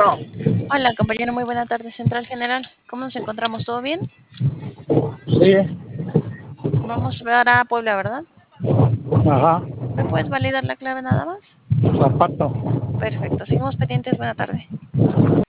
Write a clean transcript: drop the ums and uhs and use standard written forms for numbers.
Hola, compañero, muy buena tarde, Central General. ¿Cómo nos encontramos? ¿Todo bien? Sí, Vamos a ver a Puebla, ¿verdad? ajá, ¿Me puedes validar la clave nada más? zapato. Perfecto, seguimos pendientes, buena tarde.